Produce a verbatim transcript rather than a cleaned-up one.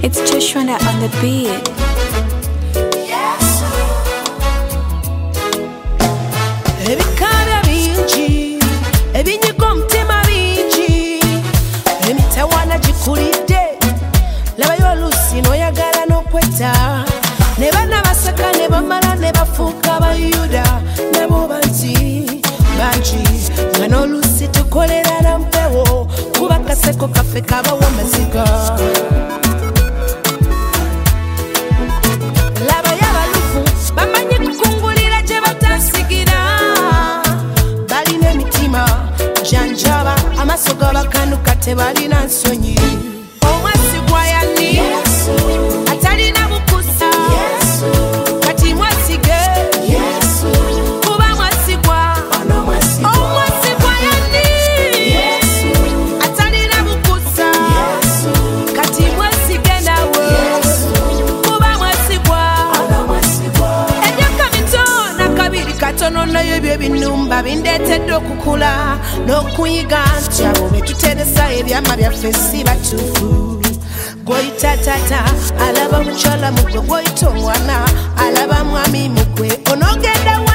It's Joshua on the beat. Ebikabya bingi, ebinyiga mutima bingi, emitawana gikulidde, labayo oluusi n'oyagala n'okwetta, ne bana baseka ne bamala ne bafuuka Bayuda, nabo bangi bangi, nga n'oluusi tukolera na mpewo, kuba kaseko kaffe kabawa amaziga. Amasogaba kanuka tebalina nsonyi. Omwasigwa yani Yesu, atalina bukusa Yesu, kati mwasige Yesu, kuba mwasigwa omwasigwa yani Yesu, atalina bukusa Yesu, kati mwasige nawe Yesu, kuba mwasigwa ejyaka mito nakabiri katono nayo ebyo binumba bindeetedde okukula n'okuyiga nti abo betuteresa ebyama byaffe si batuufu. Gw'oyita tata alaba mukyala mugwe, gw'oyita omwana alaba mwami mugwe, onoogenda